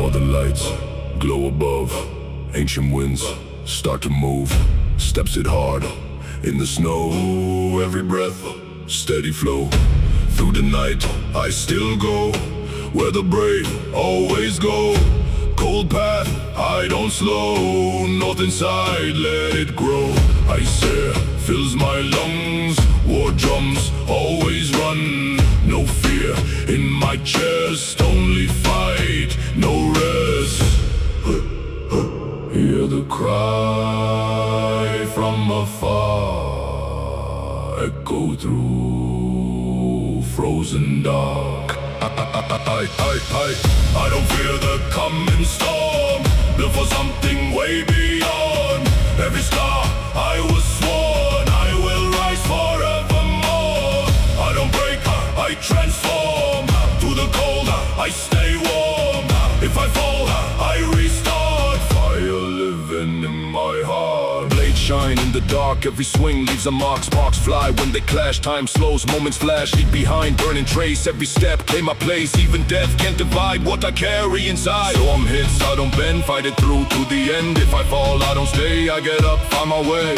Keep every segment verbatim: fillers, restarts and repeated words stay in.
Northern lights glow above. Ancient winds start to move. Steps it hard in the snow. Every breath, steady flow. Through the night, I still go where the brave always go. Cold path, I don't slow. North inside, let it grow. Ice air fills my lungs. War drums always run. No fear in my chest. Only fight, no rest. Hear the cry from afar, echo through frozen dark. I, I, I, I, I, I don't fear the coming storm. Built for something way beyond. Every star I was sworn, I will rise forevermore. I don't break, I transform. Through the cold, I stay warm. If I fall, I restart. Fire living in my heart. Blades shine in the dark, every swing leaves a mark. Sparks fly when they clash, time slows, moments flash. Leave behind, burning trace, every step claim my place. Even death can't divide what I carry inside. Storm hits, I don't bend, fight it through to the end. If I fall, I don't stay, I get up, find my way.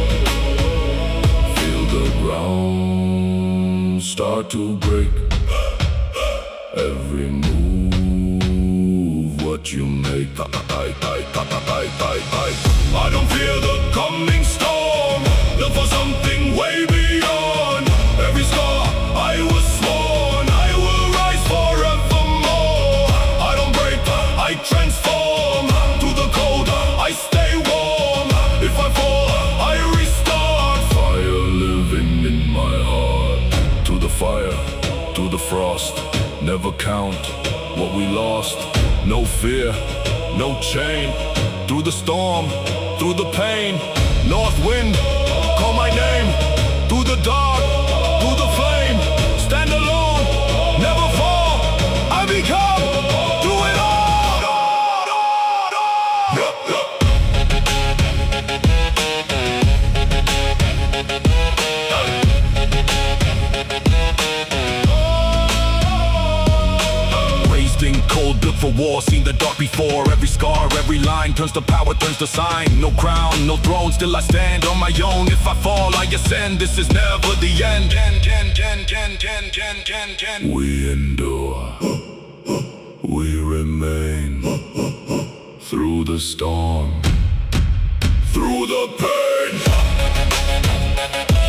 Feel the ground start to break. Every move, what you make. I, I, I, I, I, I, I. I don't fear the coming storm. Look for something way beyond. Every scar I was sworn, I will rise forevermore. I don't break, I transform. Through the cold, I stay warm. If I fall, I restart. Fire living in my heart. To the fire, to the frost. Never count what we lost. No fear, no chain. Through the storm, through the pain. North wind, call my name. Through the dark, through the flame. Stand alone, never fall. I become through it all. Cold, built for war, seen the dark before. Every scar, every line turns to power, turns to sign. No crown, no throne, still I stand on my own. If I fall, I ascend, this is never the end. We endure, we remain. Through the storm, through the pain.